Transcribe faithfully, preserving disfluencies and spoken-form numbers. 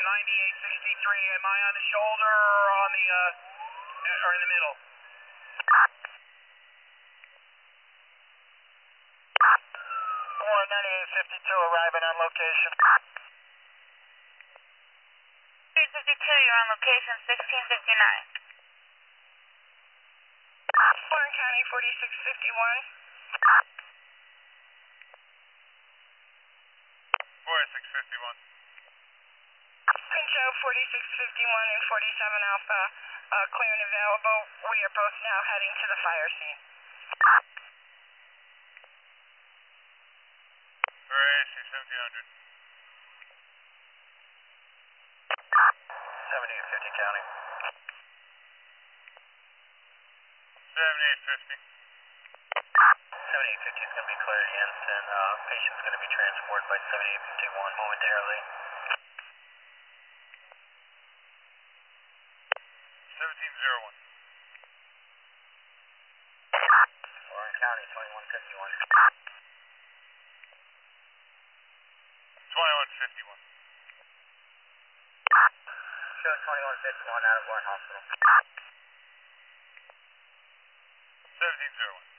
ninety-eight sixty-three, am I on the shoulder or on the, uh, or in the middle? Four ninety-eight fifty-two arriving on location. eight fifty-two, you're on location, sixteen fifty-nine. Warren County, forty-six fifty-one. forty-six fifty-one. Pincho, forty-six fifty-one and forty-seven Alpha, uh, clear and available. We are both now heading to the fire scene. Alright, seventeen hundred. seventy-eight fifty County. seventy-eight fifty. seventy-eight fifty is going to be cleared against, and uh, patient's going to be transported by seventy-eight fifty-one momentarily. seventeen oh one. Warren County, twenty-one fifty-one. twenty-one fifty-one. Show twenty-one fifty-one out of Warren Hospital. seventeen oh one.